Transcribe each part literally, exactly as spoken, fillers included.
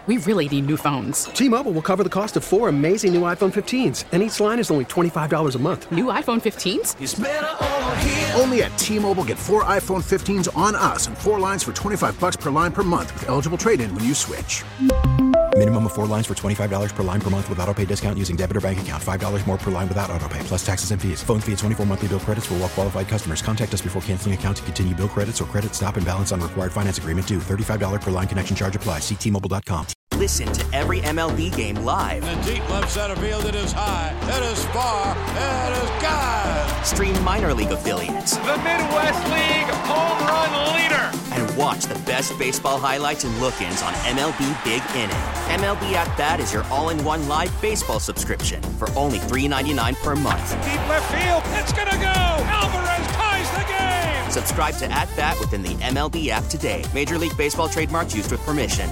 we really need new phones. T-Mobile will cover the cost of four amazing new iPhone fifteens, and each line is only twenty-five dollars a month. New iPhone fifteens? It's better over here. Only at T-Mobile, get four iPhone fifteens on us and four lines for twenty-five dollars per line per month with eligible trade-in when you switch. Minimum of four lines for twenty-five dollars per line per month with autopay discount using debit or bank account. five dollars more per line without autopay, plus taxes and fees. Phone fee at twenty-four monthly bill credits for well-qualified customers. Contact us before canceling account to continue bill credits or credit stop and balance on required finance agreement due. thirty-five dollars per line connection charge applies. See T Mobile dot com. Listen to every M L B game live. In the deep left center field, it is high, it is far, it is gone. Stream minor league affiliates. The Midwest League home run leader. And watch the best baseball highlights and look-ins on M L B Big Inning. M L B At Bat is your all-in-one live baseball subscription for only three dollars and ninety-nine cents per month. Deep left field, it's gonna go. Alvarez ties the game. Subscribe to At Bat within the M L B app today. Major League Baseball trademarks used with permission.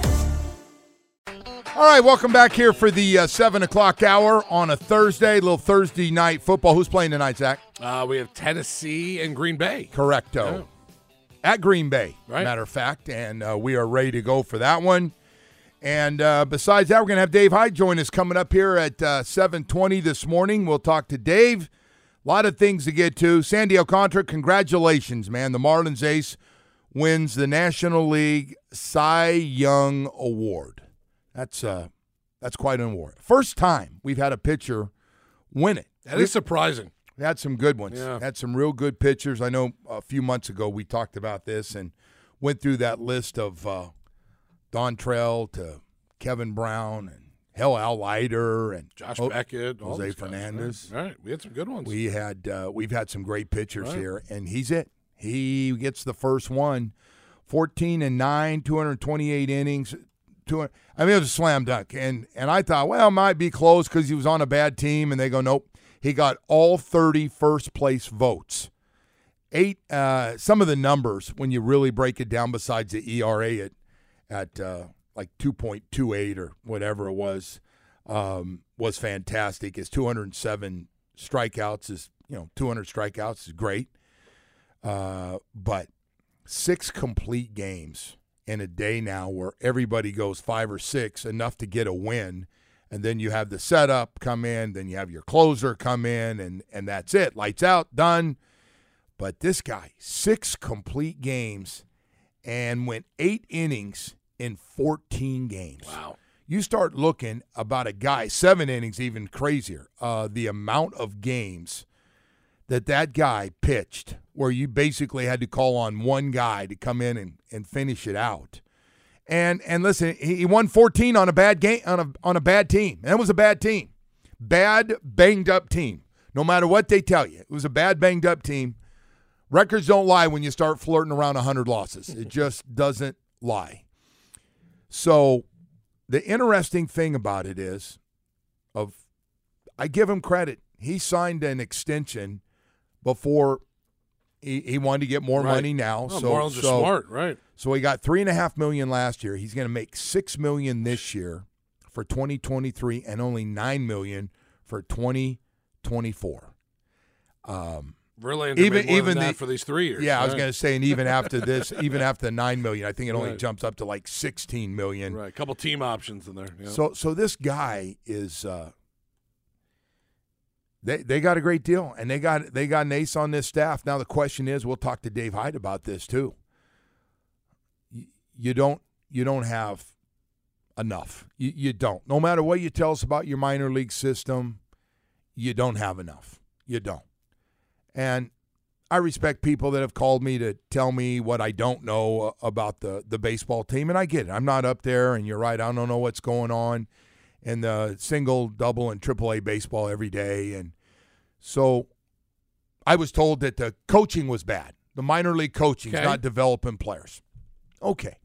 All right, welcome back here for the uh, seven o'clock hour on a Thursday, little Thursday night football. Who's playing tonight, Zach? Uh, we have Tennessee and Green Bay. Correcto. Yeah. At Green Bay, right. Matter of fact, and uh, we are ready to go for that one. And uh, besides that, we're going to have Dave Hyde join us coming up here at uh, seven twenty this morning. We'll talk to Dave. A lot of things to get to. Sandy Alcantara, congratulations, man. The Marlins ace wins the National League Cy Young Award. That's uh, that's quite an award. First time we've had a pitcher win it. That is surprising. We had some good ones. Yeah. Had some real good pitchers. I know a few months ago we talked about this and went through that list of uh, Don Trell to Kevin Brown and hell Al Leiter and Josh oh, Beckett, all Jose these guys. Fernandez. Right. right, we had some good ones. We had uh, we've had some great pitchers right. here, and he's it. He gets the first one, fourteen and nine, two hundred twenty-eight innings. two hundred I mean, it was a slam dunk, and and I thought, well, it might be close because he was on a bad team, and they go, nope. He got all thirty first-place votes. Eight. Uh, some of the numbers, when you really break it down, besides the E R A at at uh, like two point two eight or whatever it was, um, was fantastic. His two hundred seven strikeouts is, you know, two hundred strikeouts is great. Uh, but six complete games in a day now where everybody goes five or six, enough to get a win, and then you have the setup come in, then you have your closer come in, and, and that's it. Lights out, done. But this guy, six complete games and went eight innings in fourteen games. Wow. You start looking about a guy, seven innings, even crazier, uh, the amount of games that that guy pitched where you basically had to call on one guy to come in and, and finish it out. And and listen, he, he won fourteen on a bad game on a on a bad team. And it was a bad team. Bad, banged up team. No matter what they tell you. It was a bad, banged up team. Records don't lie when you start flirting around one hundred losses. It just doesn't lie. So the interesting thing about it is, of I give him credit. He signed an extension before he, he wanted to get more right. money now. Oh, so Marlins so, are smart, right? So he got three and a half million last year. He's going to make six million this year for twenty twenty-three, and only nine million for twenty twenty-four. Um, Verlander even made more even than the, that for these three years. Yeah, right? I was going to say, and even after this, even after the nine million, I think it only right. jumps up to like sixteen million. Right, a couple team options in there. Yeah. So so this guy is. Uh, They they got a great deal, and they got they got an ace on this staff. Now the question is, we'll talk to Dave Hyde about this too. You, you don't you don't have enough. You, you don't. No matter what you tell us about your minor league system, you don't have enough. You don't. And I respect people that have called me to tell me what I don't know about the the baseball team, and I get it. I'm not up there, and you're right. I don't know what's going on in the single, double, and triple A baseball every day. And so I was told that the coaching was bad. The minor league coaching is okay. not developing players. Okay.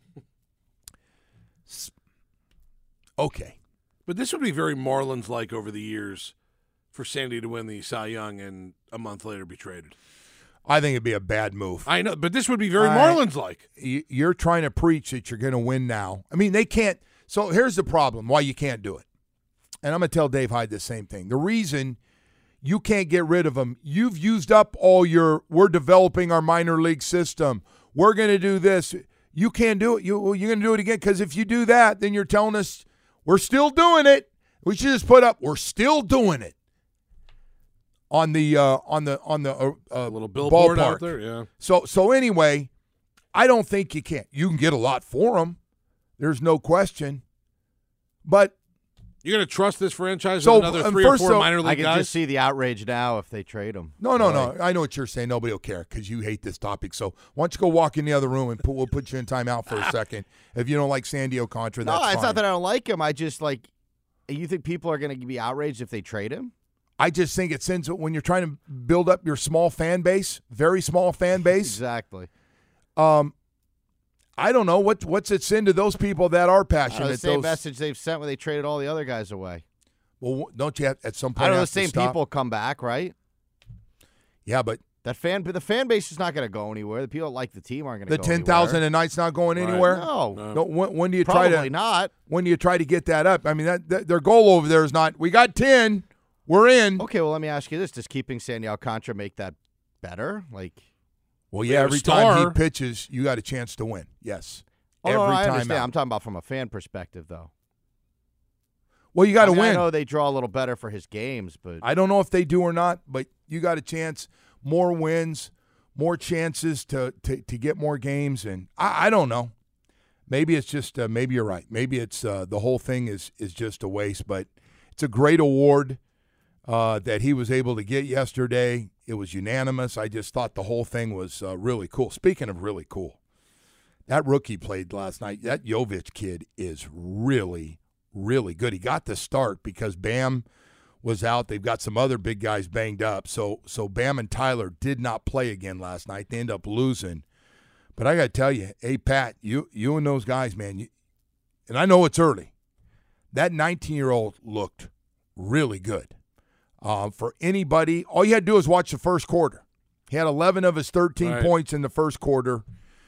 Okay. But this would be very Marlins-like over the years for Sandy to win the Cy Young and a month later be traded. I think it'd be a bad move. I know, but this would be very I, Marlins-like. You're trying to preach that you're going to win now. I mean, they can't. So here's the problem why you can't do it. And I'm going to tell Dave Hyde the same thing. The reason you can't get rid of them, you've used up all your, we're developing our minor league system. We're going to do this. You can't do it. You, you're going to do it again because if you do that, then you're telling us we're still doing it. We should just put up, we're still doing it on the uh, on the on the uh, uh, little billboard ballpark out there. Yeah. So so anyway, I don't think you can. You can get a lot for them. There's no question. But you're going to trust this franchise so, with another three or four so, minor league I can guys? just see the outrage now if they trade him. No, no, Really. no. I know what you're saying. Nobody will care because you hate this topic. So why don't you go walk in the other room and put, we'll put you in timeout for a second. If you don't like Sandy Alcantara, No, that's fine. it's not that I don't like him. I just like. You think people are going to be outraged if they trade him? I just think it sends when you're trying to build up your small fan base, very small fan base. Exactly. Um, I don't know what what's it send to those people that are passionate. Uh, the same those, message they've sent when they traded all the other guys away. Well, don't you have, at some point? I know the have to same stop? people come back, right? Yeah, but that fan, but the fan base is not going to go anywhere. The people that like the team aren't going to the go ten anywhere. thousand a night's not going Right. anywhere. No. no. no when, when do you Probably try to? not. When do you try to get that up? I mean, that, that their goal over there is not. We got ten. We're in. Okay, well, let me ask you this: does keeping Sandy Alcantara make that better? Like, well, yeah. Every time he pitches, you got a chance to win. Yes. Oh, every no, I time understand. out. I'm talking about from a fan perspective, though. Well, you got to I mean, win. I know they draw a little better for his games, but I don't know if they do or not, but you got a chance, more wins, more chances to to, to get more games, and I, I don't know. Maybe it's just uh, maybe you're right. Maybe it's uh, the whole thing is is just a waste, but it's a great award uh, that he was able to get yesterday. It was unanimous. I just thought the whole thing was uh, really cool. Speaking of really cool, that rookie played last night. That Jovic kid is really, really good. He got the start because Bam was out. They've got some other big guys banged up. So so Bam and Tyler did not play again last night. They end up losing. But I got to tell you, hey, Pat, you you and those guys, man, you, and I know it's early, that nineteen-year-old looked really good. Um, for anybody, all you had to do was watch the first quarter. He had eleven of his thirteen right. points in the first quarter.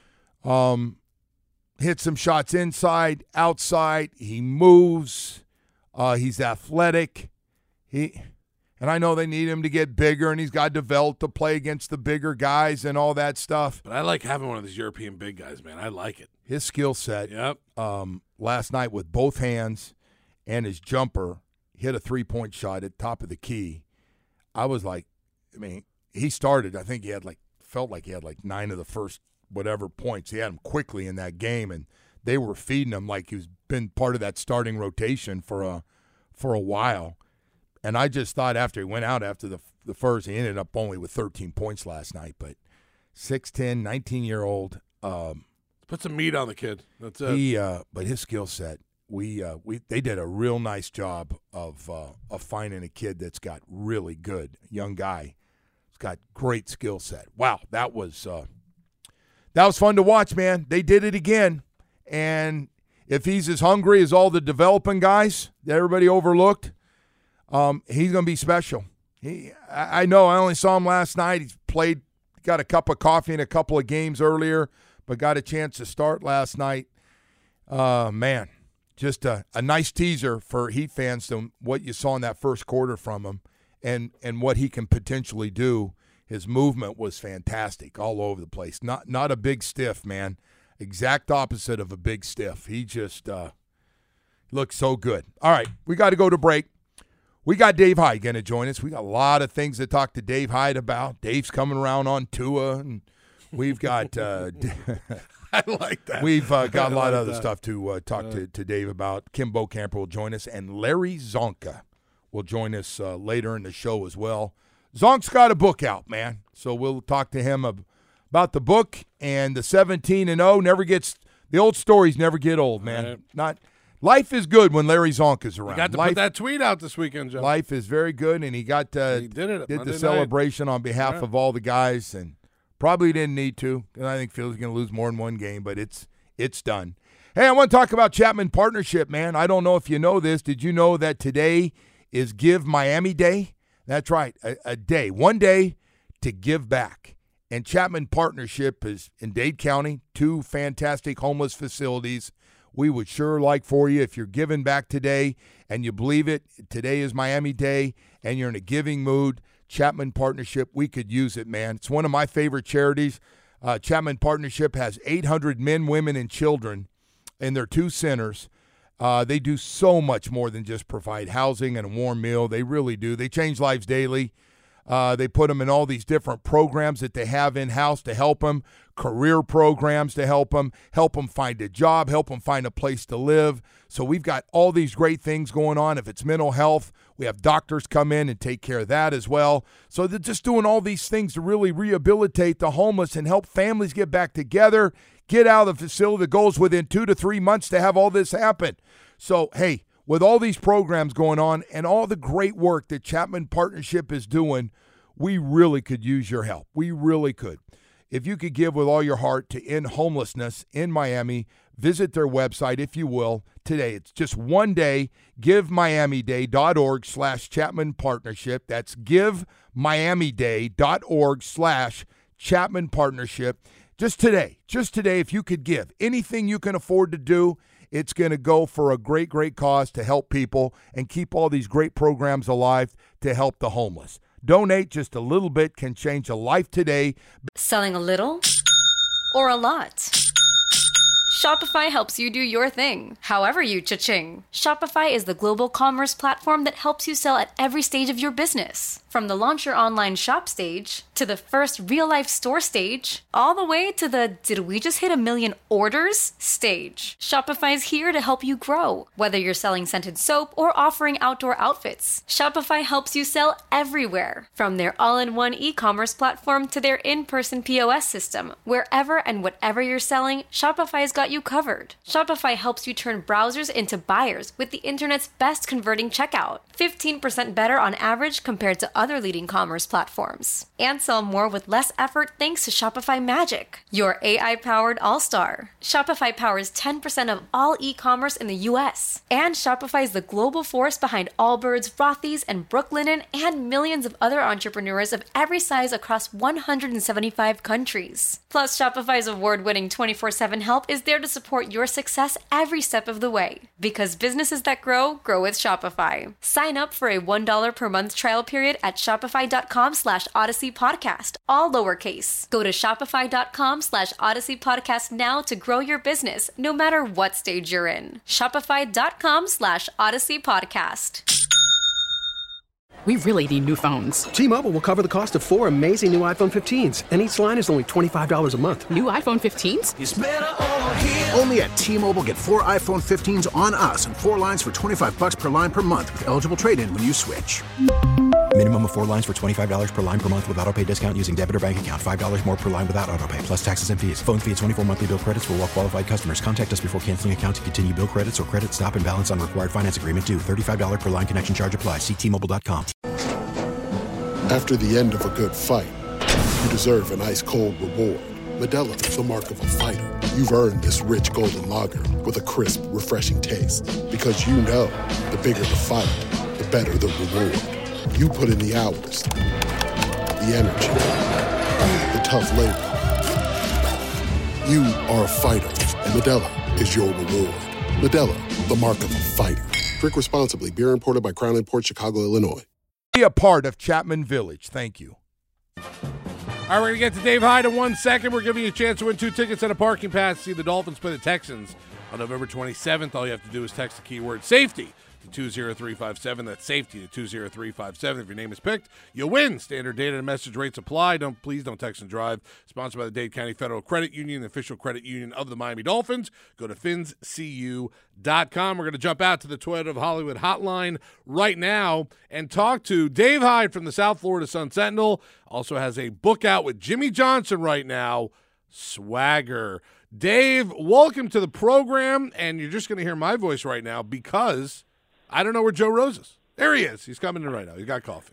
Um, hit some shots inside, outside. He moves. Uh, he's athletic. He, and I know they need him to get bigger, and he's got developed to play against the bigger guys and all that stuff. But I like having one of these European big guys, man. I like it. His skill set. Yep. Um, last night with both hands and his jumper, hit a three-point shot at top of the key. I was like, I mean, he started. I think he had like felt like he had like nine of the first whatever points. He had them quickly in that game, and they were feeding him like he's been part of that starting rotation for a for a while. And I just thought after he went out after the the first, he ended up only with thirteen points last night. But six ten, nineteen-year-old. Um, Put some meat on the kid. That's it. he, uh, but his skill set, we uh, we they did a real nice job of uh, of finding a kid that's got really good young guy. He's got great skill set. Wow, that was uh, that was fun to watch, man. They did it again, and if he's as hungry as all the developing guys that everybody overlooked. Um, he's going to be special. He, I, I know. I only saw him last night. He's played, got a cup of coffee in a couple of games earlier, but got a chance to start last night. Uh, man, just a, a nice teaser for Heat fans to what you saw in that first quarter from him, and and what he can potentially do. His movement was fantastic, all over the place. Not not a big stiff, man. Exact opposite of a big stiff. He just uh, looked so good. All right, we got to go to break. We got Dave Hyde going to join us. We got a lot of things to talk to Dave Hyde about. Dave's coming around on Tua, and we've got uh, I like that. We've uh, got a lot like of other that. stuff to uh, talk Uh, to, to Dave about. Kim Bocamper will join us, and Larry Zonka will join us uh, later in the show as well. Zonk's got a book out, man, so we'll talk to him ab- about the book and the seventeen and oh. Never gets the old stories never get old, man. Right. Not life is good when Larry Zonka's around. You got to life, put that tweet out this weekend, Joe. life is very good, and he got uh, He did it at did Monday the night. celebration on behalf Yeah. of all the guys, and probably didn't need to. And I think Phil's going to lose more than one game, but it's it's done. Hey, I want to talk about Chapman Partnership, man. I don't know if you know this. Did you know that today is Give Miami Day? That's right, a, a day, one day to give back. And Chapman Partnership is in Dade County, two fantastic homeless facilities. We would sure like for you, if you're giving back today and you believe it, today is Miami Day and you're in a giving mood, Chapman Partnership, we could use it, man. It's one of my favorite charities. Uh, Chapman Partnership has eight hundred men, women, and children in their two centers. Uh, they do so much more than just provide housing and a warm meal. They really do. They change lives daily. Uh, they put them in all these different programs that they have in-house to help them, career programs to help them, help them find a job, help them find a place to live. So we've got all these great things going on. If it's mental health, we have doctors come in and take care of that as well. So they're just doing all these things to really rehabilitate the homeless and help families get back together, get out of the facility. The goal is within two to three months to have all this happen. So, hey, with all these programs going on and all the great work that Chapman Partnership is doing, we really could use your help. We really could. If you could give with all your heart to end homelessness in Miami, visit their website, if you will, today. It's just one day, givemiamiday.org slash Chapman Partnership. That's givemiamiday.org slash Chapman Partnership. Just today, just today, if you could give anything you can afford to do, it's going to go for a great, great cause to help people and keep all these great programs alive to help the homeless. Donate just a little bit can change a life today. Selling a little or a lot? Shopify helps you do your thing, however you cha-ching. Shopify is the global commerce platform that helps you sell at every stage of your business. From the launch your online shop stage, to the first real-life store stage, all the way to the did we just hit a million orders stage. Shopify's here to help you grow. Whether you're selling scented soap or offering outdoor outfits, Shopify helps you sell everywhere. From their all-in-one e-commerce platform to their in-person P O S system, wherever and whatever you're selling, Shopify's got you covered. Shopify helps you turn browsers into buyers with the internet's best converting checkout. fifteen percent better on average compared to other leading commerce platforms. And sell more with less effort thanks to Shopify Magic, your A I-powered all-star. Shopify powers ten percent of all e-commerce in the U S. And Shopify is the global force behind Allbirds, Rothy's, and Brooklinen, and millions of other entrepreneurs of every size across one hundred seventy-five countries. Plus, Shopify's award-winning twenty-four seven help is there to support your success every step of the way. Because businesses that grow, grow with Shopify. Sign up for a one dollar per month trial period at shopify.com slash Odyssey Podcast, all lowercase. Go to shopify.com slash Odyssey Podcast now to grow your business, no matter what stage you're in. Shopify.com slash Odyssey Podcast. We really need new phones. T-Mobile will cover the cost of four amazing new iPhone fifteens, and each line is only twenty-five dollars a month. New iPhone fifteens? It's better over here. Only at T-Mobile, get four iPhone fifteens on us and four lines for twenty-five bucks per line per month with eligible trade-in when you switch. Minimum of four lines for twenty-five dollars per line per month with autopay discount using debit or bank account. five dollars more per line without autopay, plus taxes and fees. Phone fee at twenty-four monthly bill credits for well-qualified customers. Contact us before canceling account to continue bill credits or credit stop and balance on required finance agreement due. thirty-five dollars per line connection charge applies. See T Mobile dot com. After the end of a good fight, you deserve an ice-cold reward. Modelo is the mark of a fighter. You've earned this rich golden lager with a crisp, refreshing taste. Because you know, the bigger the fight, the better the reward. You put in the hours, the energy, the tough labor. You are a fighter, and Modelo is your reward. Modelo, the mark of a fighter. Drink responsibly. Beer imported by Crown Imports, Chicago, Illinois. Be a part of Chapman Village. Thank you. All right, we're going to get to Dave Hyde in one second. We're giving you a chance to win two tickets and a parking pass to see the Dolphins play the Texans on November twenty-seventh. All you have to do is text the keyword safety to two zero three five seven. That's safety to two zero three five seven. If your name is picked, you'll win. Standard data and message rates apply. Don't Please don't text and drive. Sponsored by the Dade County Federal Credit Union, the official credit union of the Miami Dolphins. Go to fins c u dot com. We're going to jump out to the Toyota of Hollywood hotline right now and talk to Dave Hyde from the South Florida Sun-Sentinel. Also has a book out with Jimmy Johnson right now, Swagger. Dave, welcome to the program, and you're just going to hear my voice right now because I don't know where Joe Rose is. There he is. He's coming in right now. He's got coffee.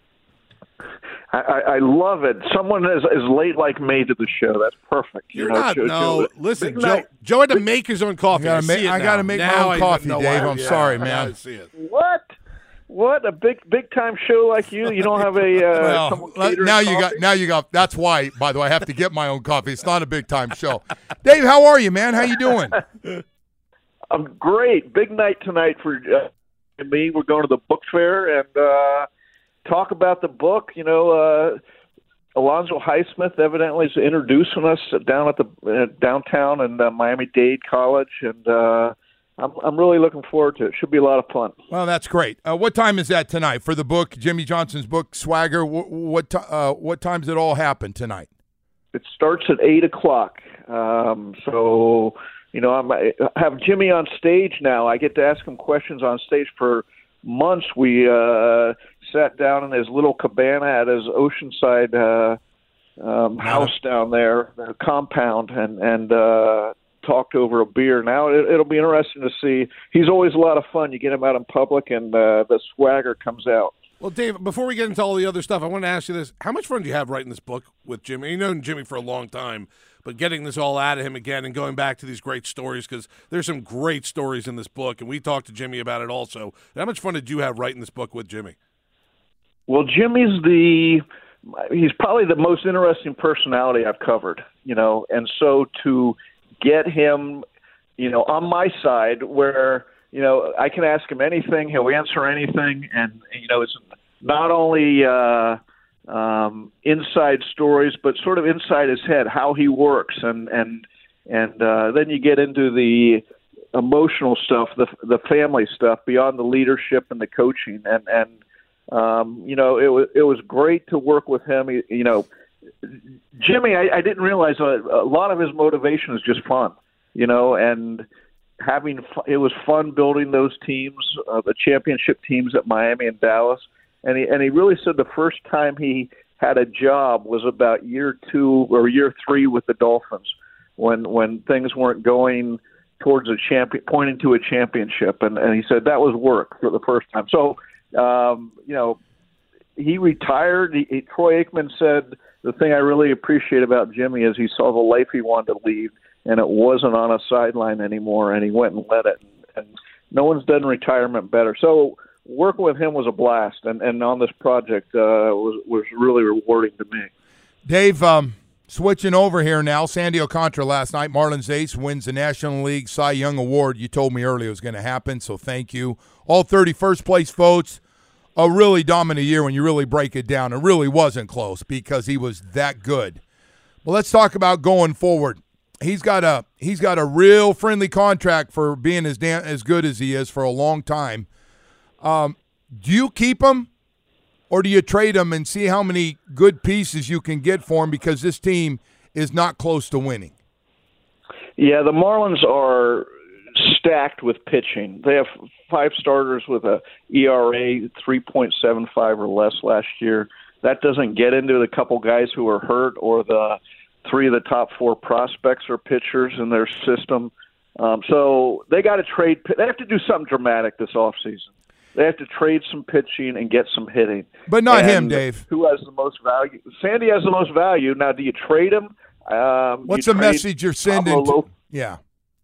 I, I love it. Someone is, is late like me to the show. That's perfect. You're you know, not. Joe, no, Joe, listen, Joe, Joe had to make his own coffee. I got to make now my own I coffee, know Dave. why. I'm yeah, sorry, I man. see it. What? What a big big time show like you! You don't have a uh, well, someone now you coffee? got now you got. That's why. By the way, I have to get my own coffee. It's not a big time show. Dave, how are you, man? How you doing? I'm great. Big night tonight for uh, me. We're going to the book fair and uh, talk about the book. You know, uh, Alonzo Highsmith evidently is introducing us down at the uh, downtown and uh, Miami-Dade College, and uh, I'm, I'm really looking forward to it. Should be a lot of fun. Well, that's great. Uh, what time is that tonight for the book, Jimmy Johnson's book, Swagger? What what, t- uh, what time does it all happen tonight? It starts at eight o'clock. Um, so, you know, I'm, I have Jimmy on stage now. I get to ask him questions on stage. For months we uh, sat down in his little cabana at his Oceanside uh, um, house down there, the compound, and, and uh, talked over a beer. Now it, it'll be interesting to see. He's always a lot of fun. You get him out in public, and uh, the swagger comes out. Well, Dave, before we get into all the other stuff, I want to ask you this. How much fun do you have writing this book with Jimmy? You've known Jimmy for a long time, but getting this all out of him again and going back to these great stories, because there's some great stories in this book, and we talked to Jimmy about it also. How much fun did you have writing this book with Jimmy? Well, Jimmy's the he's probably the most interesting personality I've covered, you know, and so to get him, you know, on my side where, you know, I can ask him anything, he'll answer anything, and, you know, it's not only uh, um, inside stories, but sort of inside his head, how he works, and and and uh, then you get into the emotional stuff, the the family stuff, beyond the leadership and the coaching, and and um, you know, it was it was great to work with him. He, you know, Jimmy, I, I didn't realize a, a lot of his motivation is just fun, you know, and having it was fun building those teams, uh, the championship teams at Miami and Dallas. And he, and he really said the first time he had a job was about year two or year three with the Dolphins, when when things weren't going towards a champion, pointing to a championship. And, and he said that was work for the first time. So, um, you know, he retired. He, he, Troy Aikman said the thing I really appreciate about Jimmy is he saw the life he wanted to lead, and it wasn't on a sideline anymore, and he went and led it. And, and no one's done retirement better. So working with him was a blast, and, and on this project uh, was was really rewarding to me. Dave, um, switching over here now, Sandy Alcantara last night, Marlins ace, wins the National League Cy Young Award. You told me earlier it was going to happen, so thank you. All thirty first-place votes. A really dominant year when you really break it down. It really wasn't close because he was that good. Well, let's talk about going forward. He's got a he's got a real friendly contract for being as damn, as good as he is for a long time. Um, do you keep him, or do you trade him and see how many good pieces you can get for him, because this team is not close to winning? Yeah, the Marlins are stacked with pitching. They have five starters with a E R A three point seven five or less last year. That doesn't get into the couple guys who are hurt, or the three of the top four prospects are pitchers in their system. Um, so they got to trade. They have to do something dramatic this offseason. They have to trade some pitching and get some hitting. But not and him, Dave. Who has the most value? Sandy has the most value. Now, do you trade him? Um, What's the message you're sending? Pablo To, yeah.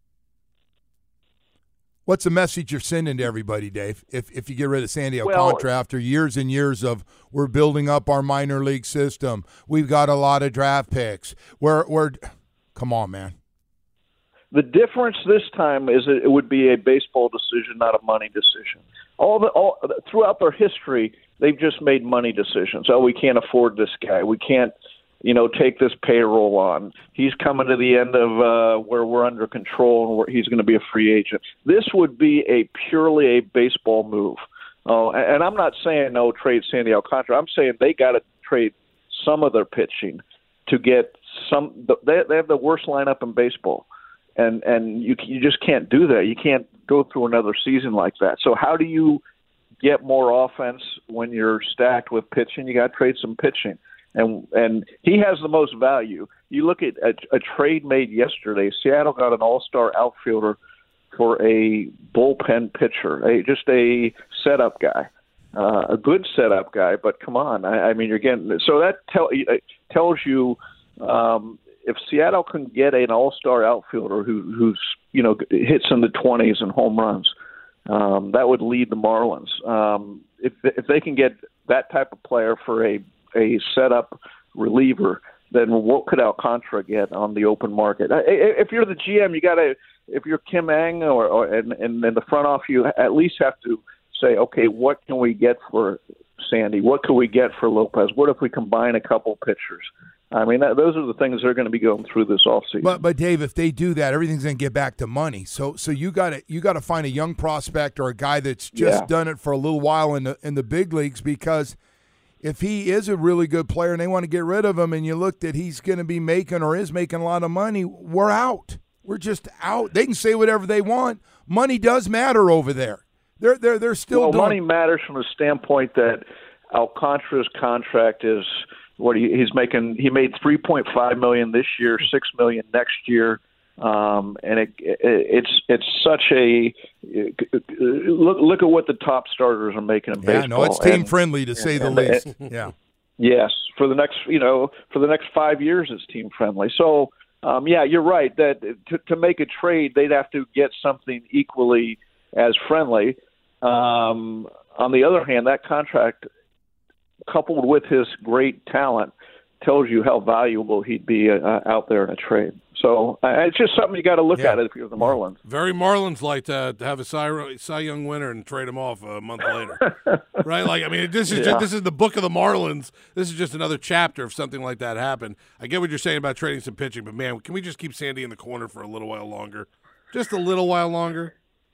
What's the message you're sending to everybody, Dave, if if you get rid of Sandy Alcantara well, after years and years of we're building up our minor league system, we've got a lot of draft picks. We're, we're come on, man. The difference this time is that it would be a baseball decision, not a money decision. All the all throughout their history, they've just made money decisions. Oh, we can't afford this guy. We can't, you know, take this payroll on. He's coming to the end of uh, where we're under control, and where he's going to be a free agent. This would be a purely a baseball move. Oh, and, and I'm not saying no trade Sandy Alcantara. I'm saying they got to trade some of their pitching to get some. They they have the worst lineup in baseball. And and you you just can't do that. You can't go through another season like that. So how do you get more offense when you're stacked with pitching? You got to trade some pitching, and and he has the most value. You look at a, a trade made yesterday. Seattle got an all-star outfielder for a bullpen pitcher, a, just a setup guy, uh, a good setup guy. But come on, I, I mean you're getting so that tell, tells you. Um, If Seattle can get an all-star outfielder who, who's you know hits in the twenties and home runs, um, that would lead the Marlins. Um, if if they can get that type of player for a a setup reliever, then what could Alcantara get on the open market? If you're the G M, you got to. If you're Kim Ng or, or and, and in the front office, you at least have to say, okay, what can we get for Sandy? What could we get for Lopez? What if we combine a couple pitchers? I mean, that, those are the things they're going to be going through this offseason. But but Dave, if they do that, everything's going to get back to money. So so you got to you got to find a young prospect or a guy that's just Yeah. done it for a little while in the in the big leagues, because if he is a really good player and they want to get rid of him, and you look that he's going to be making or is making a lot of money, we're out. We're just out. They can say whatever they want. Money does matter over there. They're they're they're still well, doing money matters from the standpoint that Alcantara's contract is what he, he's making. He made three point five million dollars this year, six million dollars next year, um, and it, it, it's it's such a look. Look at what the top starters are making in Yeah, baseball. no, it's team and, friendly to say and, the and, least. and, Yeah. Yes, for the next you know for the next five years, it's team friendly. So. Um, yeah, you're right. That to, to make a trade, they'd have to get something equally as friendly. Um, on the other hand, that contract, coupled with his great talent, tells you how valuable he'd be uh, out there in a trade. So uh, it's just something you got to look Yeah. at if you're the Marlins. Very Marlins like to, to have a Cy, Cy Young winner and trade him off a month later, right? Like, I mean, this is Yeah. just, this is the book of the Marlins. This is just another chapter if something like that happened. I get what you're saying about trading some pitching, but man, can we just keep Sandy in the corner for a little while longer? Just a little while longer.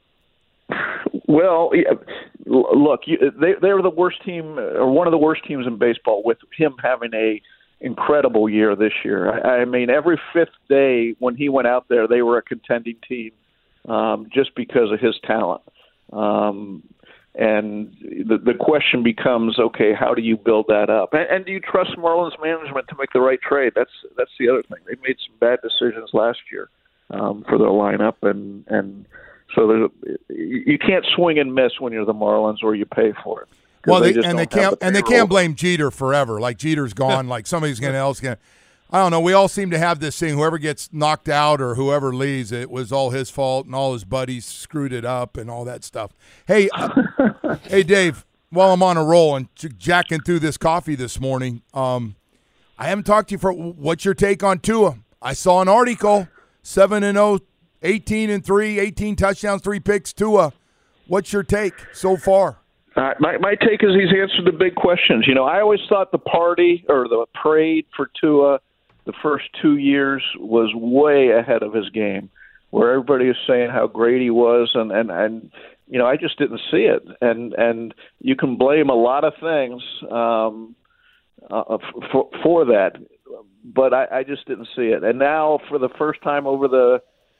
Well, yeah, l- look, you, they they were the worst team, or one of the worst teams in baseball, with him having a incredible year this year. I, I mean, every fifth day when he went out there, they were a contending team, um, just because of his talent. Um, and the the question becomes, okay, how do you build that up? And, and do you trust Marlins management to make the right trade? That's that's the other thing. They made some bad decisions last year um, for their lineup, and and. So there's, you can't swing and miss when you're the Marlins, or you pay for it. Well, they they, just and they don't have can't the and they payroll. can't blame Jeter forever. Like Jeter's gone. Like somebody's going to else going. I don't know. We all seem to have this thing. Whoever gets knocked out or whoever leaves, it was all his fault, and all his buddies screwed it up and all that stuff. Hey, uh, hey, Dave. While I'm on a roll and j- jacking through this coffee this morning, um, I haven't talked to you for. What's your take on Tua? I saw an article. Seven and zero. eighteen and three, eighteen touchdowns, three picks. Tua, what's your take so far? Uh, my my take is he's answered the big questions. You know, I always thought the party or the parade for Tua the first two years was way ahead of his game, where everybody was saying how great he was, and and, and you know, I just didn't see it. And and you can blame a lot of things um, uh, for for that, but I, I just didn't see it. And now, for the first time over the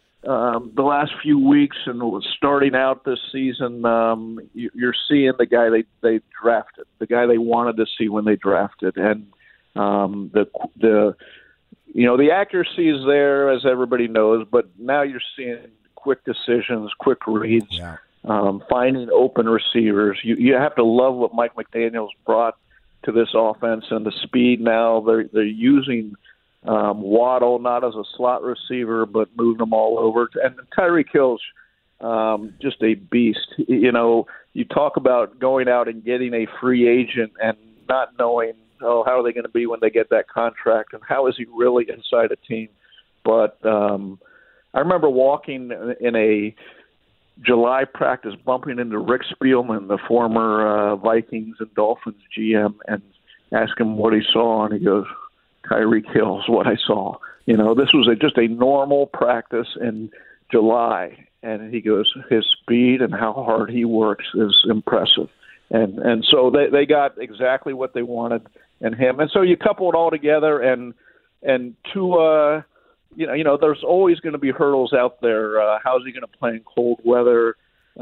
Um, the last few weeks and starting out this season, um, you, you're seeing the guy they, they drafted, the guy they wanted to see when they drafted, and um, the the you know the accuracy is there, as everybody knows, but now you're seeing quick decisions, quick reads, yeah. um, finding open receivers. You you have to love what Mike McDaniel's brought to this offense, and the speed now they're they're using. Um, Waddle, not as a slot receiver, but moving them all over. And Tyreek Hill's um, just a beast. You know, you talk about going out and getting a free agent and not knowing, oh, how are they going to be when they get that contract, and how is he really inside a team. But um, I remember walking in a July practice, bumping into Rick Spielman, the former uh, Vikings and Dolphins G M, and asking him what he saw, and he goes, Tyreek Hill is what I saw. You know, this was a, just a normal practice in July, and he goes, his speed and how hard he works is impressive. And and so they, they got exactly what they wanted in him. And so you couple it all together, and and Tua, you know, you know, there's always going to be hurdles out there. Uh, how's he going to play in cold weather?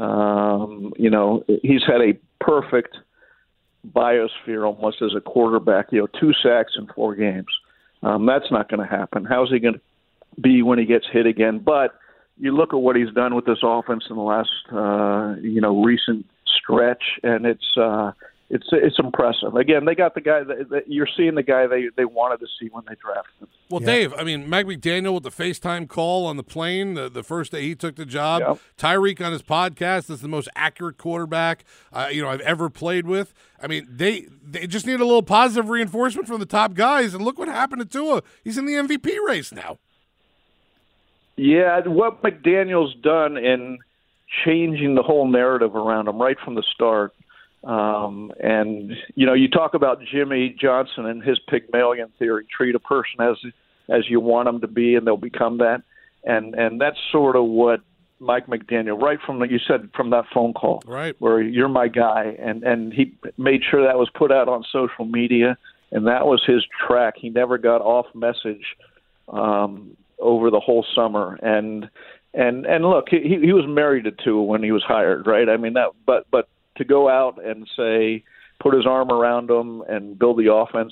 Um, you know, he's had a perfect biosphere almost as a quarterback, you know, two sacks in four games. Um, that's not going to happen. How's he going to be when he gets hit again? But you look at what he's done with this offense in the last, uh, you know, recent stretch, and it's uh, it's it's impressive. Again, they got the guy that, that you're seeing the guy they, they wanted to see when they drafted him. Well, Yeah. Dave, I mean, Mike McDaniel with the FaceTime call on the plane the, the first day he took the job. Yep. Tyreek on his podcast is the most accurate quarterback uh, you know I've ever played with. I mean, they they just need a little positive reinforcement from the top guys, and look what happened to Tua. He's in the M V P race now. Yeah, what McDaniel's done in changing the whole narrative around him right from the start. Um, and, you know, you talk about Jimmy Johnson and his Pygmalion theory, treat a person as as you want them to be, and they'll become that. And and that's sort of what Mike McDaniel, right from the, you said from that phone call, right, where you're my guy, and, and he made sure that was put out on social media, and that was his track. He never got off message um, over the whole summer. And and and look, he he was married to Tua when he was hired, right? I mean that, but but. to go out and say, put his arm around him and build the offense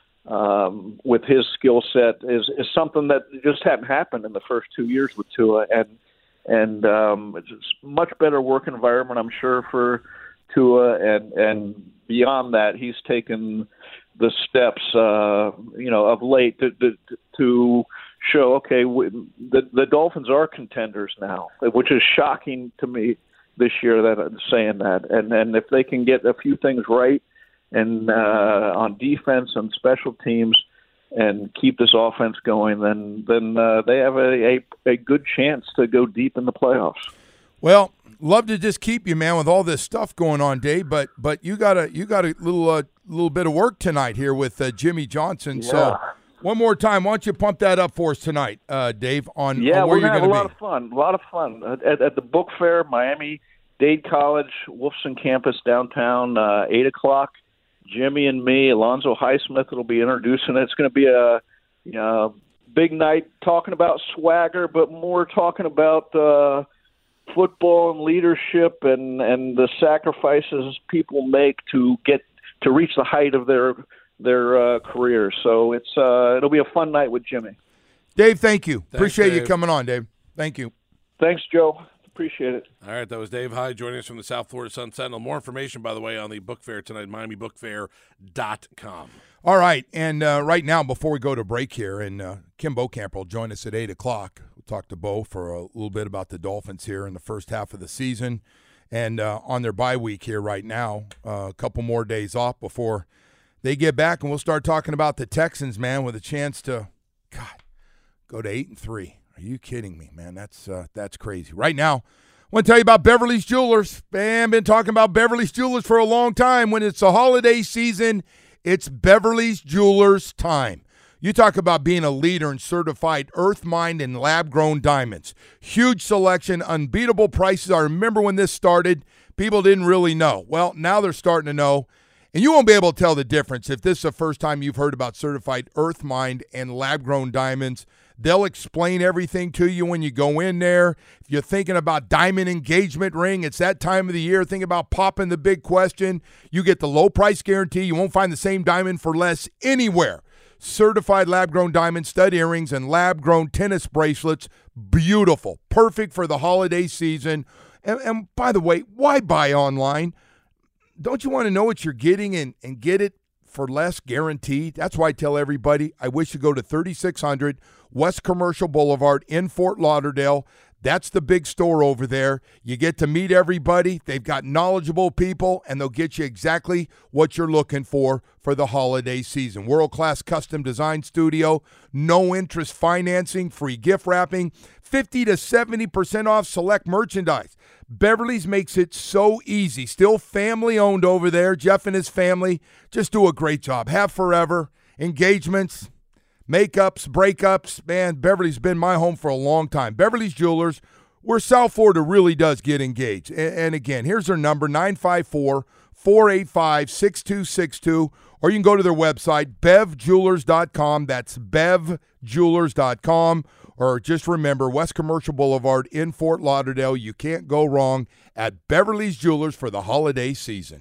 um, with his skill set is, is something that just hadn't happened in the first two years with Tua. And and um, it's a much better work environment, I'm sure, for Tua. And, and beyond that, he's taken the steps, uh, you know, of late to, to, to show, okay, the, the Dolphins are contenders now, which is shocking to me this year that I'm saying that. And and if they can get a few things right and uh, on defense and special teams and keep this offense going, then then uh, they have a, a, a good chance to go deep in the playoffs. Well, love to just keep you, man, with all this stuff going on, Dave, but but you got a you got a little uh, little bit of work tonight here with uh, Jimmy Johnson. Yeah. So one more time, why don't you pump that up for us tonight, uh, Dave, on, yeah, on where we're you're going going to to have a be. lot of fun, a lot of fun. At, at the book fair, Miami-Dade College, Wolfson campus downtown, uh, eight o'clock. Jimmy and me, Alonzo Highsmith will be introducing it. It's going to be a you know, big night talking about swagger, but more talking about uh, football and leadership and, and the sacrifices people make to get to reach the height of their their uh, careers. So it's uh, it'll be a fun night with Jimmy. Dave, thank you. Thanks, Appreciate Dave. you coming on, Dave. Thank you. Thanks, Joe. Appreciate it. All right, that was Dave Hyde joining us from the South Florida Sun Sentinel. More information, by the way, on the book fair tonight, miami book fair dot com. All right, and uh, right now, before we go to break here, and uh, Kim Bokamp will join us at eight o'clock. We'll talk to Bo for a little bit about the Dolphins here in the first half of the season and uh, on their bye week here right now. Uh, a couple more days off before they get back, and we'll start talking about the Texans, man, with a chance to, God, go to eight and three. Are you kidding me, man? That's uh, that's crazy. Right now, I want to tell you about Beverly's Jewelers. Man, been talking about Beverly's Jewelers for a long time. When it's the holiday season, it's Beverly's Jewelers time. You talk about being a leader in certified earth-mined and lab-grown diamonds. Huge selection, unbeatable prices. I remember when this started, people didn't really know. Well, now they're starting to know. And you won't be able to tell the difference if this is the first time you've heard about certified earth-mined and lab-grown diamonds. They'll explain everything to you when you go in there. If you're thinking about diamond engagement ring, it's that time of the year. Think about popping the big question. You get the low price guarantee. You won't find the same diamond for less anywhere. Certified lab-grown diamond stud earrings and lab-grown tennis bracelets. Beautiful. Perfect for the holiday season. And, and by the way, why buy online? Don't you want to know what you're getting and, and get it for less guaranteed? That's why I tell everybody I wish you go to thirty-six hundred West Commercial Boulevard in Fort Lauderdale. That's the big store over there. You get to meet everybody. They've got knowledgeable people, and they'll get you exactly what you're looking for for the holiday season. World-class custom design studio, no interest financing, free gift wrapping, fifty to seventy percent off select merchandise. Beverly's makes it so easy. Still family-owned over there. Jeff and his family just do a great job. Have forever. Engagements, makeups, breakups. Man, Beverly's been my home for a long time. Beverly's Jewelers, where South Florida really does get engaged. And, and again, here's their number, nine five four, four eight five, six two six two. Or you can go to their website, bev jewelers dot com. That's bev jewelers dot com. Or just remember, West Commercial Boulevard in Fort Lauderdale. You can't go wrong at Beverly's Jewelers for the holiday season.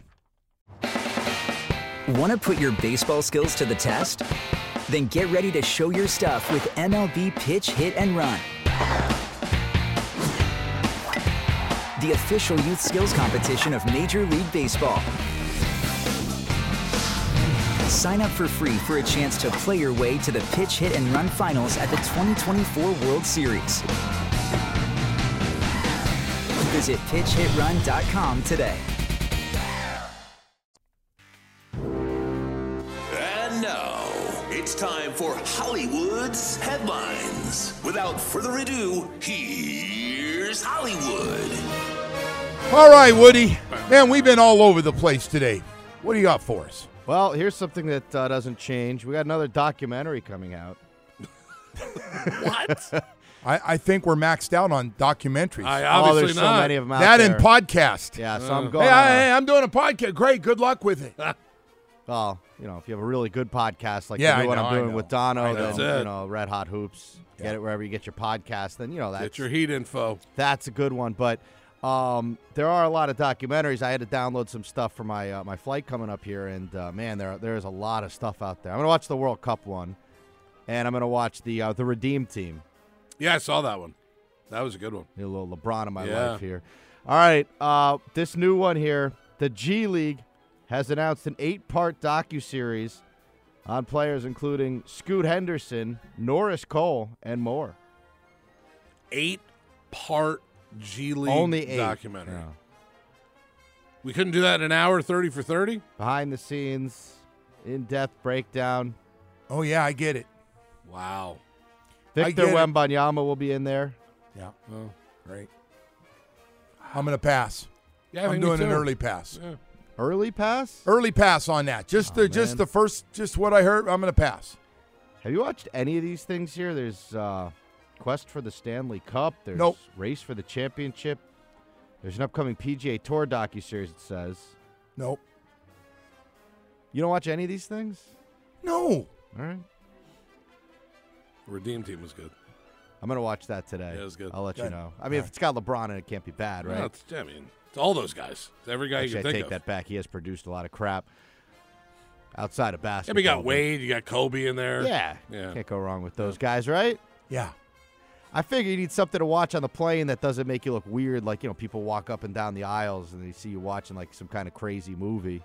Want to put your baseball skills to the test? Then get ready to show your stuff with M L B Pitch, Hit, and Run. The official youth skills competition of Major League Baseball. Sign up for free for a chance to play your way to the Pitch, Hit, and Run finals at the twenty twenty-four World Series. Visit pitch hit run dot com today. And now, it's time for Hollywood's headlines. Without further ado, here's Hollywood. All right, Woody. Man, we've been all over the place today. What do you got for us? Well, here's something that uh, doesn't change. We got another documentary coming out. What? I, I think we're maxed out on documentaries. I oh, obviously there's not. so many of them out that there. and podcast. Yeah, so Uh, I'm going. Hey, uh, I, hey, I'm doing a podcast. Great. Good luck with it. Well, you know, if you have a really good podcast like Yeah, the I new one know, I'm I doing know. with Dono, I then, know. you know, Red Hot Hoops. Get it wherever you get your podcast. Then, you know, that's, Get your heat info. that's a good one. But um, there are a lot of documentaries. I had to download some stuff for my uh, my flight coming up here. And, uh, man, there there is a lot of stuff out there. I'm going to watch the World Cup one. And I'm going to watch the uh, the Redeem Team. Yeah, I saw that one. That was a good one. A little LeBron in my Yeah. life here. All right, uh, this new one here, the G League has announced an eight-part docuseries on players including Scoot Henderson, Norris Cole, and more. Eight-part G League Only eight. documentary. Yeah. We couldn't do that in an hour, thirty for thirty? Behind the scenes, in-depth breakdown. Oh, yeah, I get it. Wow. Victor get it. Wembanyama will be in there. Yeah. Oh. Great. I'm going to pass. Yeah, I I'm think me doing an too. early pass. Yeah. Early pass? Early pass on that. Just Oh, the just man. the first, just what I heard. I'm going to pass. Have you watched any of these things here? There's uh, Quest for the Stanley Cup. There's Nope. Race for the Championship. There's an upcoming P G A Tour docuseries, it says. Nope. You don't watch any of these things? No. All right. Redeem Team was good. I'm going to watch that today. Yeah, it was good. I'll let you Good. know. I mean, if it's got LeBron in it, it can't be bad, right? No, it's, I mean, it's all those guys. It's every guy Actually, you I can think take of. that back. He has produced a lot of crap outside of Yeah, basketball. but you got but- Wade, you got Kobe in there. Yeah. Yeah. Can't go wrong with those guys, right? Yeah. I figure you need something to watch on the plane that doesn't make you look weird. Like, you know, people walk up and down the aisles and they see you watching like some kind of crazy movie.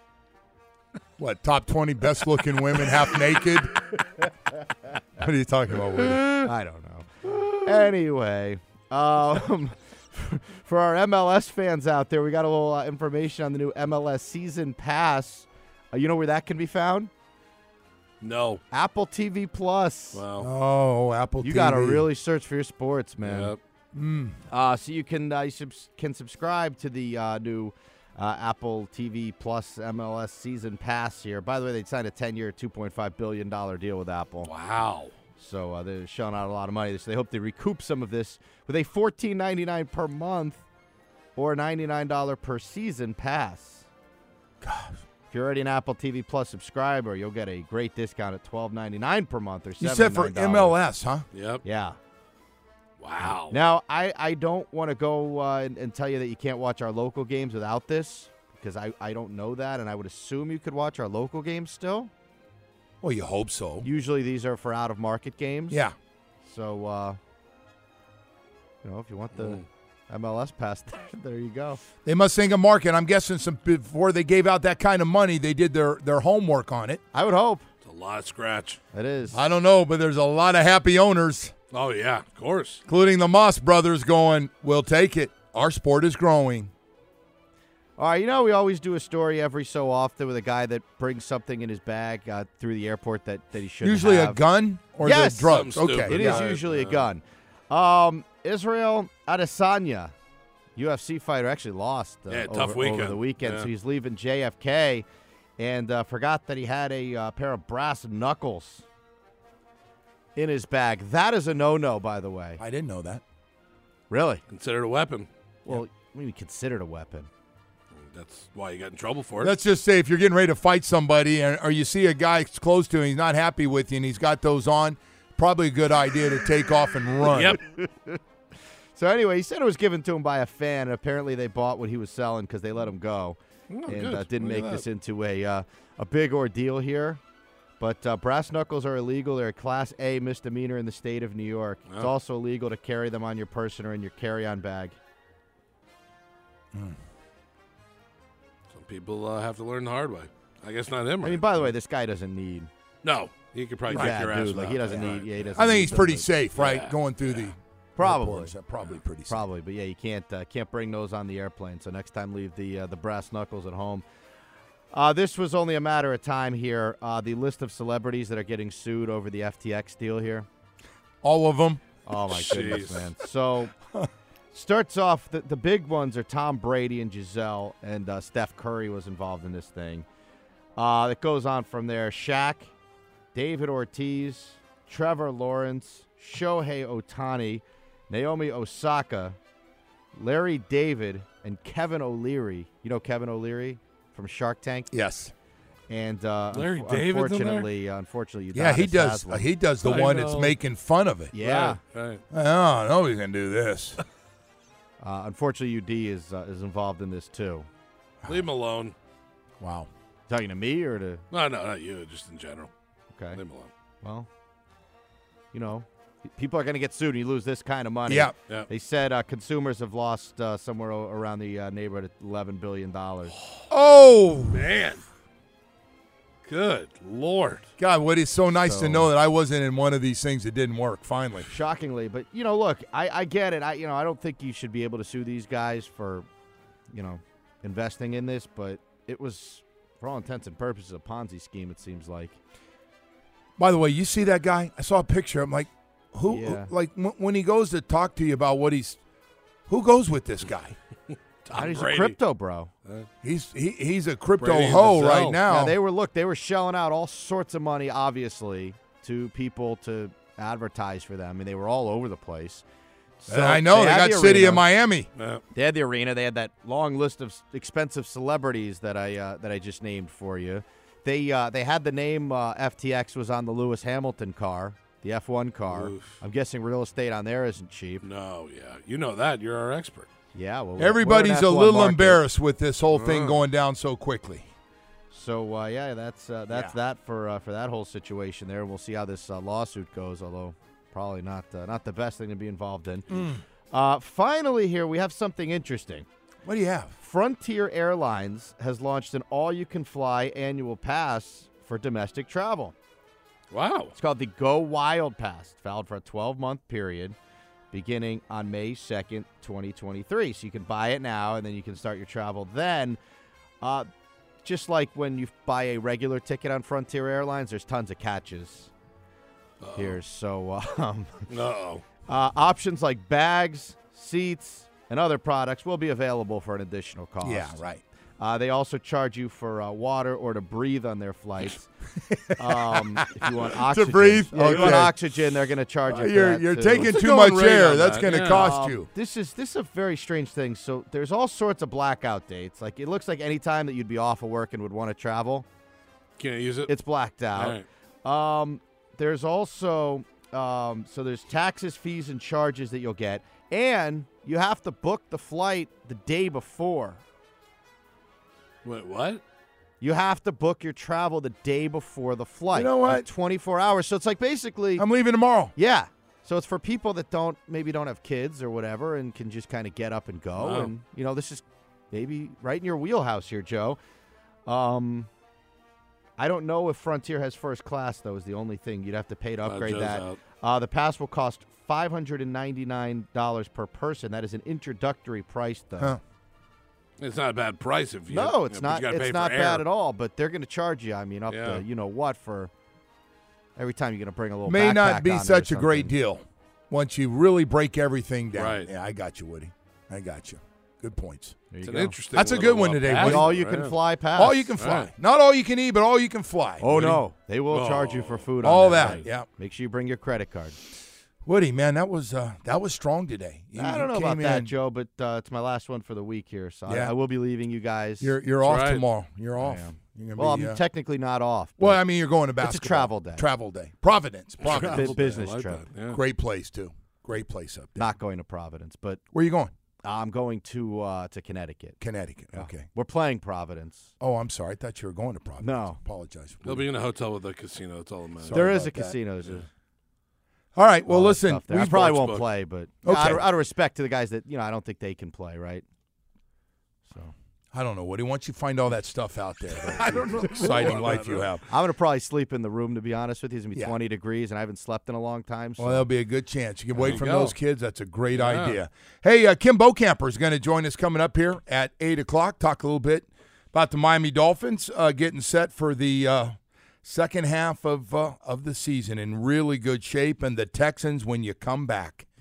What, top twenty best looking women half naked? What are you talking about, Woody? I don't know. Anyway, um, for our M L S fans out there, we got a little uh, information on the new M L S Season Pass. Uh, you know where that can be found? No. Apple T V Plus. Wow. Oh, Apple You T V. got to really search for your sports, man. Yep. Mm. Uh, so you can uh, you subs- can subscribe to the uh, new uh, Apple T V Plus M L S Season Pass here. By the way, they signed a ten-year, two point five billion dollars deal with Apple. Wow. So uh, they're shelling out a lot of money. So they hope they recoup some of this with a fourteen ninety-nine per month or ninety-nine dollars per season pass. Gosh. If you're already an Apple T V Plus subscriber, you'll get a great discount at twelve ninety-nine per month or You seventy-nine said dollars. for M L S, huh? Yep. Yeah. Wow. Now, I, I don't want to go uh, and, and tell you that you can't watch our local games without this because I, I don't know that, and I would assume you could watch our local games still. Well, you hope so. Usually these are for out-of-market games. Yeah. So, uh, you know, if you want the Mm. M L S pass, there you go. They must think of market. I'm guessing some before they gave out that kind of money, they did their, their homework on it. I would hope. It's a lot of scratch. It is. I don't know, but there's a lot of happy owners, Oh, yeah, of course. including the Moss brothers, going, we'll take it. Our sport is growing. All right, you know, we always do a story every so often with a guy that brings something in his bag uh, through the airport that, that he shouldn't Usually have. a gun or Yes. the drugs. Something Okay. stupid. It is Yeah. usually Yeah. a gun. Um, Israel Adesanya, U F C fighter, actually lost uh, Yeah, over, tough over weekend. the weekend, Yeah. so he's leaving J F K and uh, forgot that he had a uh, pair of brass knuckles in his bag. That is a no-no, by the way. I didn't know that. Really? Considered a weapon. Well, what do you considered a weapon? That's why you got in trouble for it. Let's just say if you're getting ready to fight somebody and, or you see a guy close to you and he's not happy with you and he's got those on, probably a good idea to take off and run. Yep. So anyway, he said it was given to him by a fan, and apparently they bought what he was selling because they let him go, Oh, and good. uh, didn't Look at make this that. into a uh, a big ordeal here. But uh, brass knuckles are illegal. They're a Class A misdemeanor in the state of New York. It's Oh. also illegal to carry them on your person or in your carry-on bag. Some people uh, have to learn the hard way. I guess not him. I Right? mean, by the way, this guy doesn't need. no, he could probably kick Yeah, your ass. dude, like he without doesn't that. need. Yeah, he doesn't. I think need he's them, pretty but- safe, right? Yeah. Going through the Probably. airports. Uh, Probably pretty safe. Probably, but yeah, you can't uh, can't bring those on the airplane. So next time, leave the uh, the brass knuckles at home. Uh, this was only a matter of time here. Uh, the list of celebrities that are getting sued over the F T X deal here. All of them. Oh my goodness, Jeez. man! So, Starts off, the, the big ones are Tom Brady and Giselle, and uh, Steph Curry was involved in this thing. Uh, it goes on from there. Shaq, David Ortiz, Trevor Lawrence, Shohei Ohtani, Naomi Osaka, Larry David, and Kevin O'Leary. You know Kevin O'Leary from Shark Tank? Yes. And uh, Larry unf- David's in unfortunately, uh, unfortunately, Yeah, he Udonis does. Haslem. Uh, he does the I one know. that's making fun of it. Yeah. Right. Oh, no, he's gonna do this. Uh, unfortunately, U D is uh, is involved in this too. Leave him alone. Wow. Talking to me or to? No, no, not you. Just in general. Okay. Leave him alone. Well, you know, people are going to get sued. And you lose this kind of money. Yeah. Yeah. They said uh, consumers have lost uh, somewhere o- around the uh, neighborhood of eleven billion dollars. Oh, Man. Good Lord. God, what is so nice So- to know that I wasn't in one of these things that didn't work. Finally. Shockingly, but you know, look, I, I get it. I you know, I don't think you should be able to sue these guys for, you know, investing in this, but it was, for all intents and purposes, a Ponzi scheme. It seems like. By the way, you see that guy? I saw a picture. I'm like, who? Yeah. who- like w- when he goes to talk to you about what he's, who goes with this guy? Tom He's Brady. a crypto bro. He's he, he's a crypto Brady and hoe Giselle. right now. Yeah, they were look, they were shelling out all sorts of money, obviously, to people to advertise for them. I mean, they were all over the place. So I know they, had got the City arena. of Miami. Yeah. They had the arena. They had that long list of s- expensive celebrities that I uh, that I just named for you. They uh, they had the name uh, F T X was on the Lewis Hamilton car, the F one car. Oof. I'm guessing real estate on there isn't cheap. No, yeah. You know that. You're our expert. Yeah, well, we're- Everybody's we're a an F one little market. embarrassed with this whole thing Uh. going down so quickly. So uh, yeah, that's uh, that's Yeah. that for uh, for that whole situation there. We'll see how this uh, lawsuit goes. Although probably not uh, not the best thing to be involved in. Mm. Uh, finally, here we have something interesting. What do you have? Frontier Airlines has launched an all-you-can-fly annual pass for domestic travel. Wow. It's called the Go Wild Pass. It's valid for a twelve-month period beginning on May second, twenty twenty-three. So you can buy it now, and then you can start your travel then. Uh, just like when you buy a regular ticket on Frontier Airlines, there's tons of catches Uh-oh. here. So um, Uh-oh. uh, options like bags, seats, and other products will be available for an additional cost. Yeah, right. Uh, they also charge you for uh, water or to breathe on their flights. um, if you want oxygen, breathe? Yeah, you want Okay. oxygen, they're going to charge you. Uh, for you're that, you're too. taking What's the too going much rate air. on That's that? going to Yeah. cost Um, you. This is this is a very strange thing. So there's all sorts of blackout dates. Like it looks like any time that you'd be off of work and would want to travel, Can't use it? it's blacked out. All right. Um, there's also um, so there's taxes, fees, and charges that you'll get, and you have to book the flight the day before. Wait, what? You have to book your travel the day before the flight. You know what? Like twenty-four hours. So it's like basically, I'm leaving tomorrow. yeah. So it's for people that don't maybe don't have kids or whatever and can just kind of get up and go. Wow. And you know, this is maybe right in your wheelhouse here, Joe. Um, I don't know if Frontier has first class though. Is the only thing you'd have to pay to Glad upgrade Joe's that. out. Uh, the pass will cost five hundred and ninety-nine dollars per person. That is an introductory price, though. Huh. It's not a bad price if you. No, you it's know, but not. you gotta pay It's for not air. bad at all. But they're going to charge you. I mean, up Yeah. to you know what for every time you're going to bring a little. May not backpack be on there or such a great something. deal once you really break everything down. Right. Yeah, I got you, Woody. I got you. Good points. There you It's go. an interesting. That's a little, good one uh, today, pass, Woody. All you right? can fly pass. All you can fly. Right. Not all you can eat, but all you can fly. Oh Woody. no, they will charge you Oh. for food. On All that. that. Right. Yeah. Make sure you bring your credit card. Woody, man, that was uh, that was strong today. You- I don't you know about came that, in- Joe, but uh, it's my last one for the week here, so I- Yeah. I, will be leaving you guys. You're you're That's off right. tomorrow. You're off. am. You're gonna well, be, I'm uh, technically not off. well, but I mean, you're going to basketball. It's a travel day. Travel day. Providence. Providence. bu- business I like trip. that, yeah. Great place too. Great place up there. Not going to Providence, but Where you going? I'm going to uh, to Connecticut. Connecticut. Yeah. Okay. We're playing Providence. Oh, I'm sorry. I thought you were going to Providence. No. Apologize. They'll be in a hotel with a casino. That's all that matters. Sorry there is about a that. casino. There's a- All right. Well, all that listen. stuff there. I we've- probably sports won't book. play, but Okay. out, of, out of respect to the guys that you know, I don't think they can play, right? So I don't know, Woody. Once you find all that stuff out there, I don't know. Exciting life you have. I'm gonna probably sleep in the room. To be honest with you, it's gonna be Yeah. twenty degrees, and I haven't slept in a long time. So. Well, there'll be a good chance. You can wait you from go. those kids. That's a great Yeah. idea. Hey, uh, Kim Bocamper is going to join us coming up here at eight o'clock. Talk a little bit about the Miami Dolphins uh, getting set for the uh, second half of uh, of the season in really good shape, and the Texans when you come back.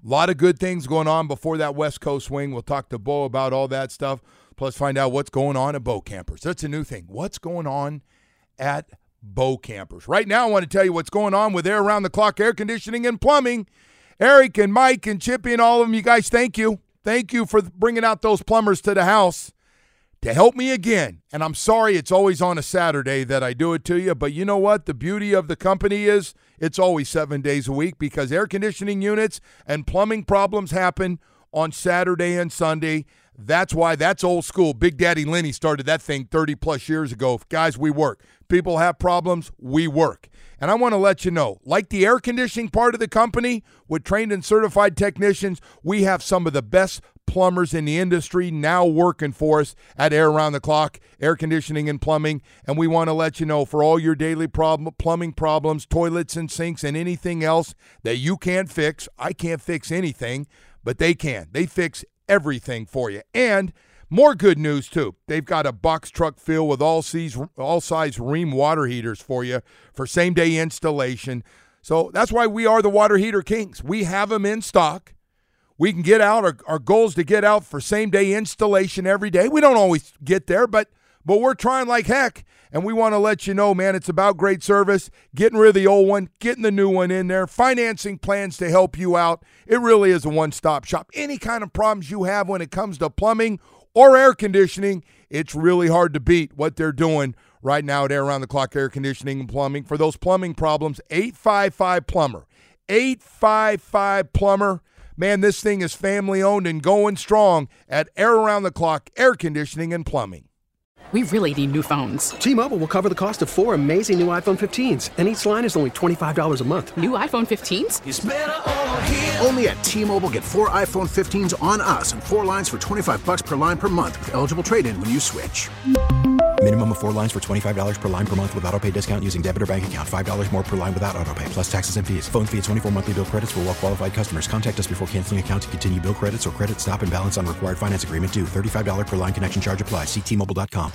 A lot of good things going on before that West Coast swing. We'll talk to Bo about all that stuff, plus find out what's going on at Bo Campers. That's a new thing. What's going on at Bo Campers? Right now, I want to tell you what's going on with Air Around the Clock Air Conditioning and Plumbing. Eric and Mike and Chippy and all of them, you guys, thank you. Thank you for bringing out those plumbers to the house to help me again. And I'm sorry it's always on a Saturday that I do it to you, but you know what? The beauty of the company is it's always seven days a week because air conditioning units and plumbing problems happen on Saturday and Sunday. That's why that's old school. Big Daddy Lenny started that thing thirty plus years ago. Guys, we work. People have problems, we work. And I want to let you know, like the air conditioning part of the company with trained and certified technicians, we have some of the best plumbers in the industry now working for us at Air Around the Clock, Air Conditioning and Plumbing. And we want to let you know, for all your daily problem, plumbing problems, toilets and sinks and anything else that you can't fix, I can't fix anything, but they can. They fix everything for you. And more good news, too. They've got a box truck filled with all size, all size Rheem water heaters for you for same-day installation. So that's why we are the water heater kings. We have them in stock. We can get out. Our, our goal is to get out for same-day installation every day. We don't always get there, but but we're trying like heck. And we want to let you know, man, it's about great service, getting rid of the old one, getting the new one in there, financing plans to help you out. It really is a one-stop shop. Any kind of problems you have when it comes to plumbing or air conditioning, it's really hard to beat what they're doing right now at Air Around the Clock Air Conditioning and Plumbing. For those plumbing problems, eight five five plumber. eight five five plumber. Man, this thing is family-owned and going strong at Air Around the Clock Air Conditioning and Plumbing. We really need new phones. T-Mobile will cover the cost of four amazing new iPhone fifteens, and each line is only twenty-five dollars a month. New iPhone fifteens? It's better over here. Only at T-Mobile, get four iPhone fifteens on us and four lines for twenty-five bucks per line per month with eligible trade-in when you switch. Minimum of four lines for twenty-five dollars per line per month with autopay discount using debit or bank account. five dollars more per line without autopay, plus taxes and fees. Phone fee at twenty-four monthly bill credits for well-qualified customers. Contact us before canceling account to continue bill credits or credit stop and balance on required finance agreement due. thirty-five dollars per line connection charge applies. See T Mobile dot com.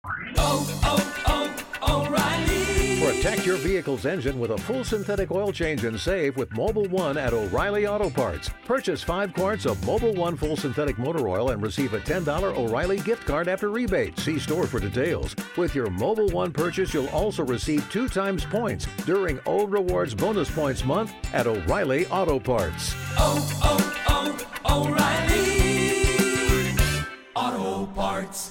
Oh, oh, oh, O'Reilly. Protect your vehicle's engine with a full synthetic oil change and save with Mobil one at O'Reilly Auto Parts. Purchase five quarts of Mobil one full synthetic motor oil and receive a ten dollars O'Reilly gift card after rebate. See store for details. With your Mobil one purchase, you'll also receive two times points during O Rewards Bonus Points Month at O'Reilly Auto Parts. Oh, oh, oh, O'Reilly Auto Parts.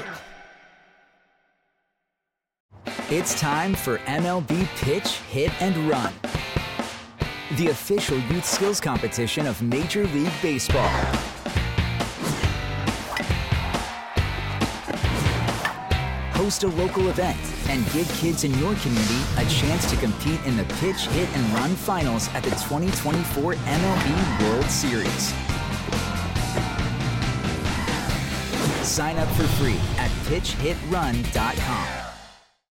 It's time for M L B Pitch, Hit, and Run, the official youth skills competition of Major League Baseball. Host a local event and give kids in your community a chance to compete in the Pitch, Hit, and Run finals at the twenty twenty-four M L B World Series. Sign up for free at pitch hit run dot com.